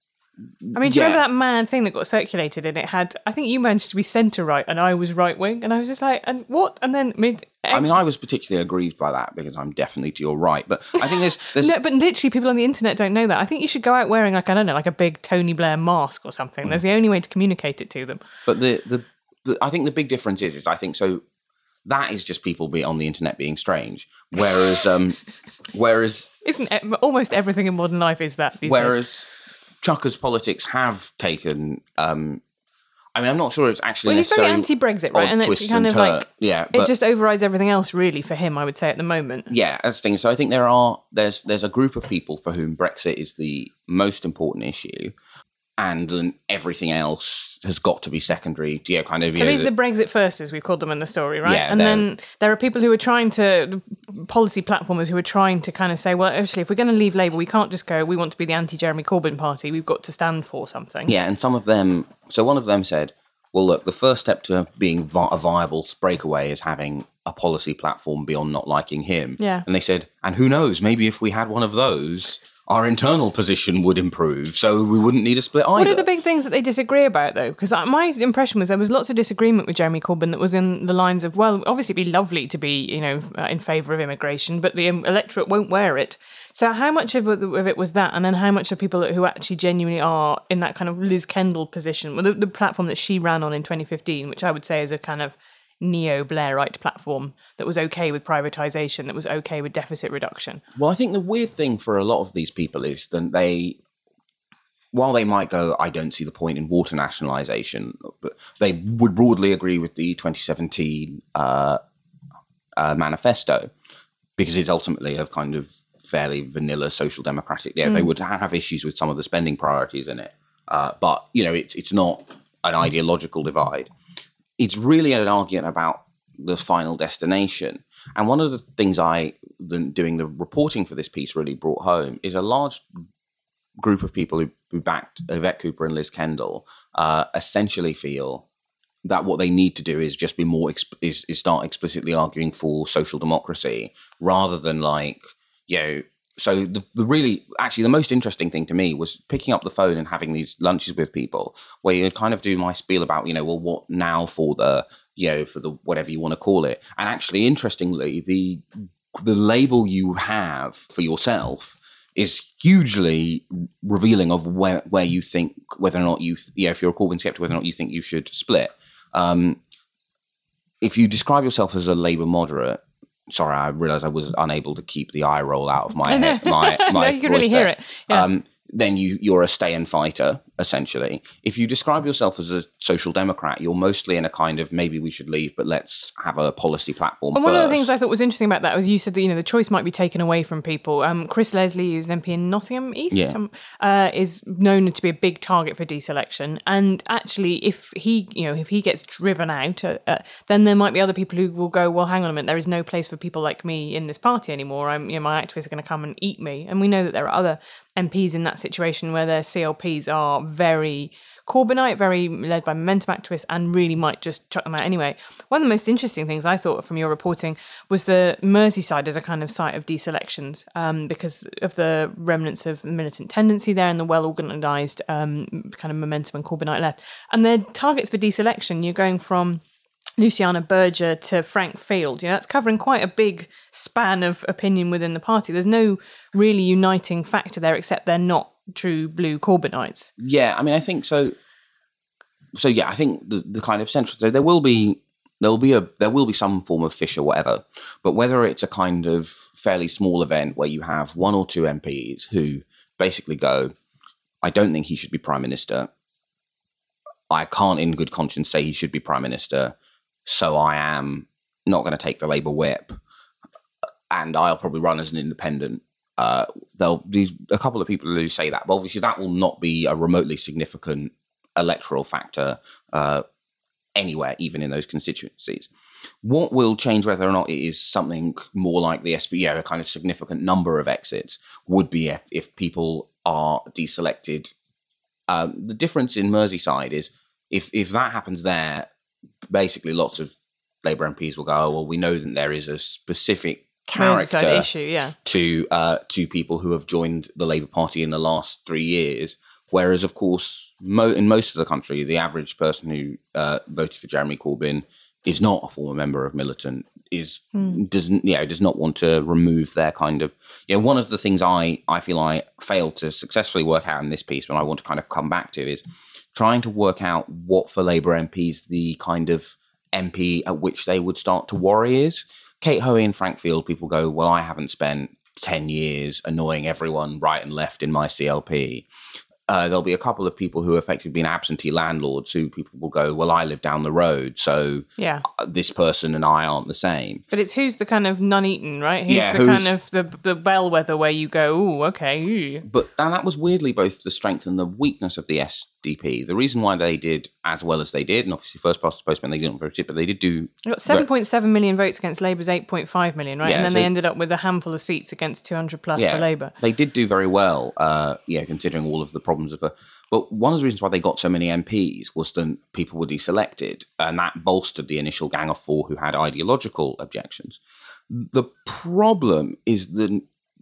I mean, do you Yeah. remember that mad thing that got circulated and it had, I think you managed to be centre right and I was right wing, and I was just like, and what? And then mid. I mean, I was particularly aggrieved by that because I'm definitely to your right. But I think there's, there's No, but literally people on the internet don't know that. I think you should go out wearing like, I don't know, like a big Tony Blair mask or something. That's the only way to communicate it to them. But the, the, the I think the big difference is, is I think so that is just people be on the internet being strange. Whereas, um, whereas, Isn't it, almost everything in modern life is that these days. whereas Chucker's politics have taken, um, I mean, I'm not sure it's actually Well, he's very necessarily anti-Brexit, right? odd And it's twist kind and of like, turn. Yeah, it but- just overrides everything else really for him, I would say, at the moment. Yeah, that's the thing. So I think there are there's there's a group of people for whom Brexit is the most important issue, and then everything else has got to be secondary. Yeah, kind of. You So know, these are the- the Brexit first, as we called them in the story, right? Yeah, and they're- then there are people who are trying to, policy platformers who are trying to kind of say, well, actually, if we're going to leave Labour, we can't just go, we want to be the anti-Jeremy Corbyn party. We've got to stand for something. Yeah, and some of them. So one of them said, "Well, look, the first step to being vi- a viable breakaway is having a policy platform beyond not liking him." Yeah. And they said, "And who knows? Maybe if we had one of those, our internal position would improve, so we wouldn't need a split either." What are the big things that they disagree about, though? Because my impression was there was lots of disagreement with Jeremy Corbyn that was in the lines of, well, obviously it'd be lovely to be, you know, uh, in favour of immigration, but the um, electorate won't wear it. So how much of it, of it was that, and then how much of people who actually genuinely are in that kind of Liz Kendall position, well, the, the platform that she ran on in twenty fifteen, which I would say is a kind of neo-Blairite platform that was okay with privatisation, that was okay with deficit reduction. Well, I think the weird thing for a lot of these people is that they, while they might go, I don't see the point in water nationalisation, but they would broadly agree with the twenty seventeen uh, uh, manifesto because it's ultimately a kind of fairly vanilla social democratic. Yeah, they would have issues with some of the spending priorities in it, uh, but you know, it's it's not an ideological divide. It's really an argument about the final destination. And one of the things I, the, doing the reporting for this piece, really brought home is a large group of people who, who backed Yvette Cooper and Liz Kendall uh, essentially feel that what they need to do is just be more, exp- is, is start explicitly arguing for social democracy rather than like, you know, so the, the really, actually the most interesting thing to me was picking up the phone and having these lunches with people where you'd kind of do my spiel about, you know, well, what now for the, you know, for the, whatever you want to call it. And actually, interestingly, the, the label you have for yourself is hugely revealing of where, where you think, whether or not you, yeah, if you're a Corbyn skeptic, whether or not you think you should split. Um, if you describe yourself as a Labour moderate, sorry, I realised I was unable to keep the eye roll out of my head. My, my No, you can really voice hear there. it. Yeah. Um, then you, you're a stay-in fighter, essentially. If you describe yourself as a social democrat, you're mostly in a kind of, maybe we should leave, but let's have a policy platform And first. one of the things I thought was interesting about that was you said that, you know, the choice might be taken away from people. Um, Chris Leslie, who's an M P in Nottingham East, Yeah. um, uh, is known to be a big target for deselection. And actually, if he, you know, if he gets driven out, uh, uh, then there might be other people who will go, well, hang on a minute, there is no place for people like me in this party anymore. I'm, you know, my activists are going to come and eat me. And we know that there are other M Ps in that situation where their C L Ps are very Corbynite, very led by momentum activists, and really might just chuck them out anyway. One of the most interesting things I thought from your reporting was the Merseyside as a kind of site of deselections, um, because of the remnants of militant tendency there and the well-organised um, kind of momentum and Corbynite left. And their targets for deselection, you're going from Luciana Berger to Frank Field. You know, that's covering quite a big span of opinion within the party. There's no really uniting factor there, except they're not true blue Corbynites. Yeah, I mean, I think so. So yeah, I think the, the kind of central. So there will be there will be a there will be some form of fish or whatever, but whether it's a kind of fairly small event where you have one or two M Ps who basically go, I don't think he should be Prime Minister. I can't in good conscience say he should be Prime Minister, so I am not going to take the Labour whip, and I'll probably run as an independent. Uh, there'll be a couple of people who say that, but obviously that will not be a remotely significant electoral factor uh, anywhere, even in those constituencies. What will change whether or not it is something more like the S P, yeah, a kind of significant number of exits, would be if, if people are deselected. Um, the difference in Merseyside is if if that happens there, basically lots of Labour M Ps will go, oh, well, we know that there is a specific character issue, yeah. to uh, to people who have joined the Labour Party in the last three years. Whereas, of course, mo- in most of the country, the average person who uh, voted for Jeremy Corbyn is not a former member of Militant, is mm. doesn't you know does not want to remove their kind of you know one of the things I I feel I failed to successfully work out in this piece, but I want to kind of come back to, is trying to work out what for Labour M Ps the kind of M P at which they would start to worry is. Kate Hoey and Frank Field, people go, well, I haven't spent ten years annoying everyone right and left in my C L P. Uh, there'll be a couple of people who have effectively been absentee landlords who people will go, well, I live down the road, so yeah. this person and I aren't the same. But it's who's the kind of Nuneaton, right? Who's yeah, the kind of the the bellwether where you go, oh, okay. Ooh. But and that was weirdly both the strength and the weakness of the S D P. The reason why they did as well as they did, and obviously first past the postman, they didn't vote it, but they did do... They got seven point seven million votes against Labour's eight point five million, right? Yeah, and then so, they ended up with a handful of seats against two hundred plus yeah, for Labour. They did do very well, uh, yeah, considering all of the problems of the... But one of the reasons why they got so many M Ps was that people were deselected, and that bolstered the initial gang of four who had ideological objections. The problem is that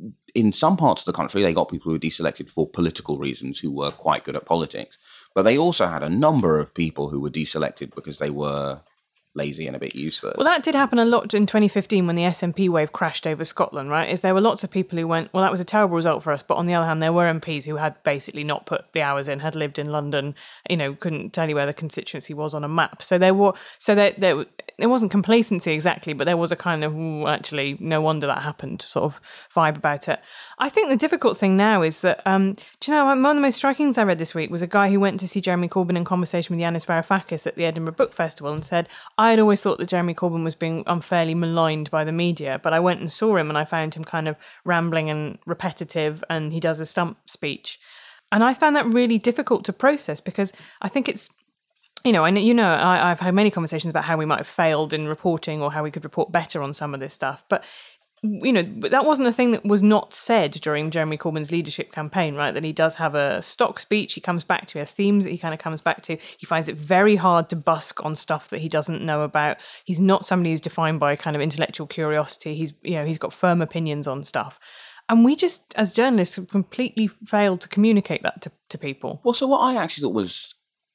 in some parts of the country, they got people who were deselected for political reasons who were quite good at politics. But they also had a number of people who were deselected because they were lazy and a bit useless. Well, that did happen a lot in twenty fifteen when the S N P wave crashed over Scotland, right? Is there were lots of people who went, well, that was a terrible result for us. But on the other hand, there were M Ps who had basically not put the hours in, had lived in London, you know, couldn't tell you where the constituency was on a map. So there were, so there, there, it wasn't complacency exactly, but there was a kind of, ooh, actually, no wonder that happened sort of vibe about it. I think the difficult thing now is that, um, do you know, one of the most striking things I read this week was a guy who went to see Jeremy Corbyn in conversation with Yanis Varoufakis at the Edinburgh Book Festival and said, I had always thought that Jeremy Corbyn was being unfairly maligned by the media, but I went and saw him and I found him kind of rambling and repetitive, and he does a stump speech. And I found that really difficult to process because I think it's, you know, and you know, I, I've had many conversations about how we might have failed in reporting or how we could report better on some of this stuff, but you know, but that wasn't a thing that was not said during Jeremy Corbyn's leadership campaign, right? That he does have a stock speech, he comes back to, he has themes that he kind of comes back to. He finds it very hard to busk on stuff that he doesn't know about. He's not somebody who's defined by kind of intellectual curiosity. He's, you know, he's got firm opinions on stuff. And we just, as journalists, have completely failed to communicate that to, to people. Well, so what I actually thought was,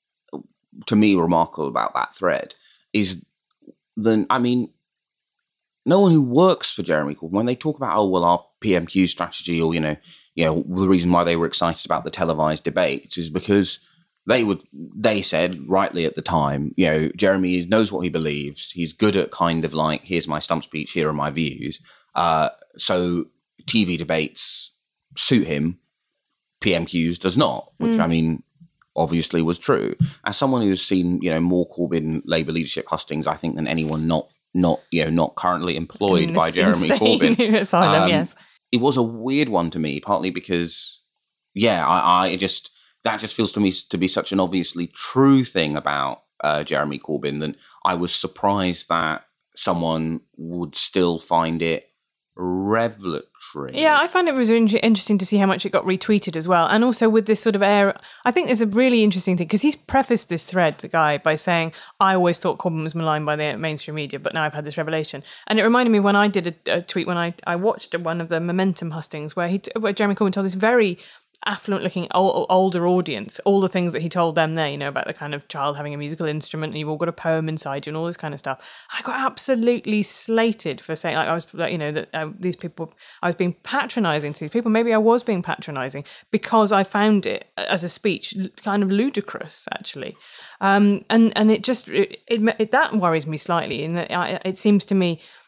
to me, remarkable about that thread is then, I mean, no one who works for Jeremy Corbyn, when they talk about, oh, well, our P M Q strategy, or, you know, you know, the reason why they were excited about the televised debates is because they would, they said rightly at the time, you know, Jeremy knows what he believes. He's good at kind of like, here's my stump speech, here are my views. Uh, so T V debates suit him. P M Qs does not, which mm. I mean, obviously was true. As someone who's seen, you know, more Corbyn Labour leadership hustings, I think, than anyone not not you know not currently employed by Jeremy Corbyn. Asylum, um, yes. It was a weird one to me, partly because, yeah, I, I just that just feels to me to be such an obviously true thing about uh, Jeremy Corbyn that I was surprised that someone would still find it revelatory. Yeah, I found it was in- interesting to see how much it got retweeted as well. And also with this sort of air, I think there's a really interesting thing, because he's prefaced this thread, the guy, by saying, I always thought Corbyn was maligned by the mainstream media, but now I've had this revelation. And it reminded me when I did a, a tweet, when I, I watched one of the Momentum hustings, where, he, where Jeremy Corbyn told this very affluent-looking older audience all the things that he told them there, you know, about the kind of child having a musical instrument and you've all got a poem inside you and all this kind of stuff. I got absolutely slated for saying, like, I was, you know, that uh, these people, I was being patronising to these people. Maybe I was being patronising because I found it as a speech kind of ludicrous, actually. Um, and and it just, it, it, it that worries me slightly, in that I, it seems to me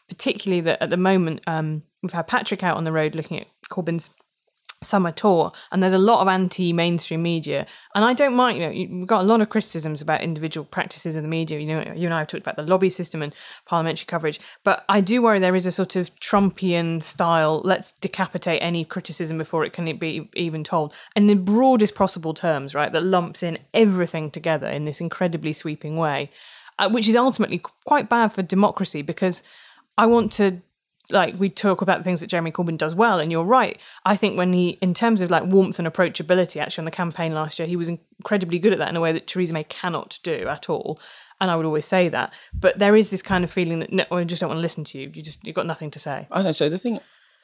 particularly that at the moment um, we've had Patrick out on the road looking at Corbyn's summer tour, and there's a lot of anti-mainstream media, and I don't mind, you know, we've got a lot of criticisms about individual practices of the media. You know, you and I have talked about the lobby system and parliamentary coverage, but I do worry there is a sort of Trumpian style, let's decapitate any criticism before it can be even told, in the broadest possible terms, right, that lumps in everything together in this incredibly sweeping way, uh, which is ultimately quite bad for democracy, because I want to like we talk about the things that Jeremy Corbyn does well, and you're right. I think when he, in terms of like warmth and approachability, actually on the campaign last year, he was incredibly good at that in a way that Theresa May cannot do at all. And I would always say that. But there is this kind of feeling that no, I just don't want to listen to you. You just you've got nothing to say. I know. So the thing,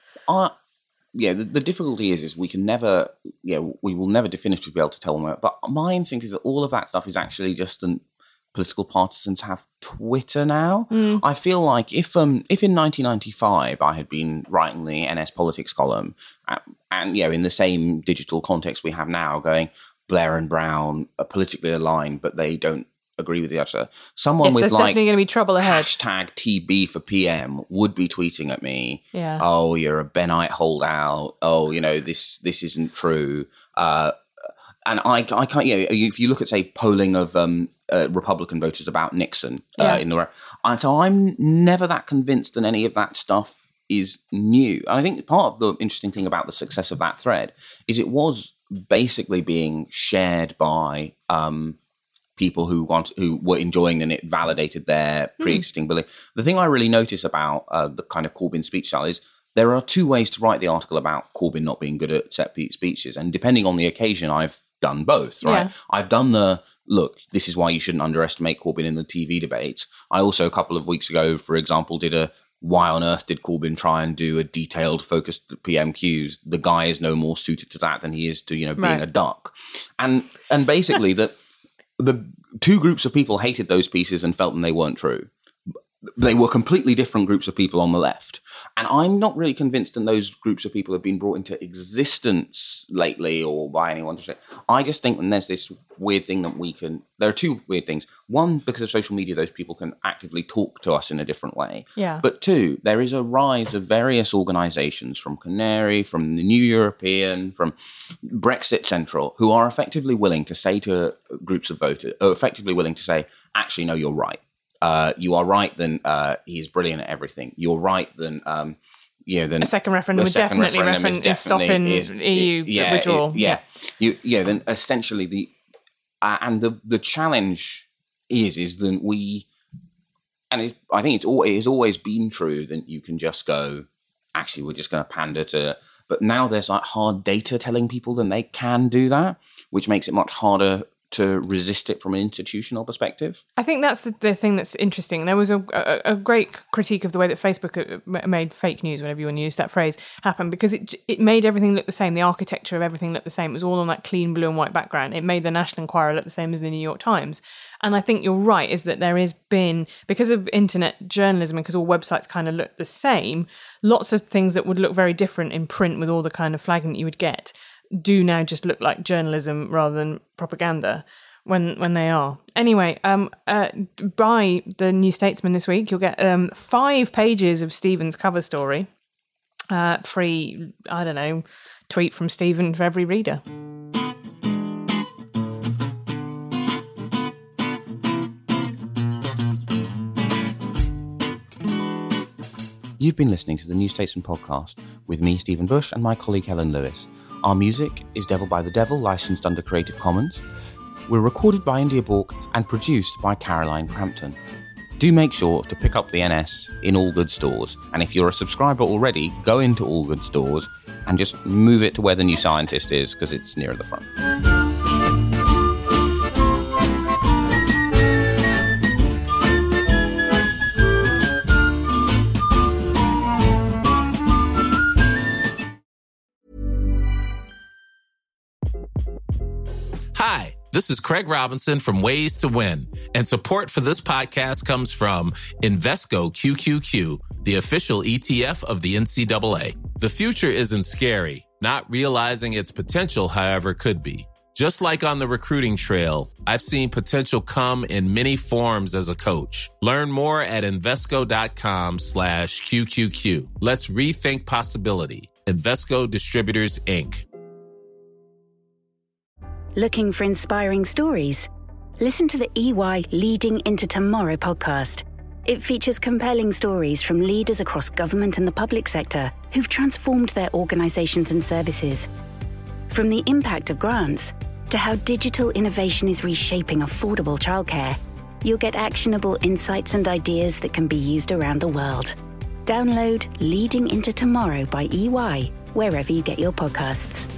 I yeah, the, the difficulty is is we can never, yeah, we will never definitively be able to tell them. But my instinct is that all of that stuff is actually just an. Political partisans have Twitter now. Mm. I feel like if um if in nineteen ninety-five I had been writing the N S Politics column and, and you know in the same digital context we have now, going Blair and Brown are politically aligned but they don't agree with the other, someone yes, with there's like definitely going to be trouble ahead. Hashtag T B for P M would be tweeting at me. Yeah. Oh, you're a Benite holdout. Oh, you know this this isn't true. Uh, and I I can't. You know, if you look at say polling of um. Uh, Republican voters about Nixon uh, yeah. in the and so I'm never that convinced that any of that stuff is new. And I think part of the interesting thing about the success of that thread is it was basically being shared by um, people who want who were enjoying, and it validated their pre-existing mm. belief. The thing I really notice about uh, the kind of Corbyn speech style is there are two ways to write the article about Corbyn not being good at set piece speeches, and depending on the occasion, I've done both. Right, yeah. I've done the look, this is why you shouldn't underestimate Corbyn in the T V debate. I also, a couple of weeks ago, for example, did a why on earth did Corbyn try and do a detailed, focused P M Qs? The guy is no more suited to that than he is to, you know, being right. a duck. And and basically, that the two groups of people hated those pieces and felt them they weren't true. They were completely different groups of people on the left. And I'm not really convinced that those groups of people have been brought into existence lately or by anyone. I just think that there's this weird thing that we can... There are two weird things. One, because of social media, those people can actively talk to us in a different way. Yeah. But two, there is a rise of various organisations from Canary, from the New European, from Brexit Central, who are effectively willing to say to groups of voters, are effectively willing to say, actually, no, you're right. Uh, you are right, then uh, he is brilliant at everything. You're right, then um, you know, then a second referendum would definitely referendum is stopping is, E U yeah, withdrawal. It, yeah, you, yeah. Then essentially the uh, and the the challenge is is that we, and it, I think it's all it has always been true that you can just go, actually, we're just going to pander to. But now there's like hard data telling people that they can do that, which makes it much harder to resist it from an institutional perspective. I think that's the, the thing that's interesting. There was a, a, a great critique of the way that Facebook made fake news, whenever you want to use that phrase, happen, because it it made everything look the same. The architecture of everything looked the same. It was all on that clean blue and white background. It made the National Enquirer look the same as the New York Times. And I think you're right, is that there has been, because of internet journalism and because all websites kind of look the same, lots of things that would look very different in print with all the kind of flagging that you would get do now just look like journalism rather than propaganda when when they are. Anyway, um, uh, buy the New Statesman this week. You'll get um, five pages of Stephen's cover story. Uh, free, I don't know, tweet from Stephen for every reader. You've been listening to the New Statesman podcast with me, Stephen Bush, and my colleague Helen Lewis. Our music is Devil by the Devil, licensed under Creative Commons. We're recorded by India Bork and produced by Caroline Crampton. Do make sure to pick up the N S in all good stores. And if you're a subscriber already, go into all good stores and just move it to where the New Scientist is, because it's nearer the front. Hi, this is Craig Robinson from Ways to Win, and support for this podcast comes from Invesco Q Q Q, the official E T F of the N C double A. The future isn't scary. Not realizing its potential, however, could be. Just like on the recruiting trail, I've seen potential come in many forms as a coach. Learn more at Invesco.com slash QQQ. Let's rethink possibility. Invesco Distributors, Incorporated. Looking for inspiring stories? Listen to the E Y Leading into Tomorrow podcast. It features compelling stories from leaders across government and the public sector who've transformed their organizations and services. From the impact of grants to how digital innovation is reshaping affordable childcare, you'll get actionable insights and ideas that can be used around the world. Download Leading into Tomorrow by E Y wherever you get your podcasts.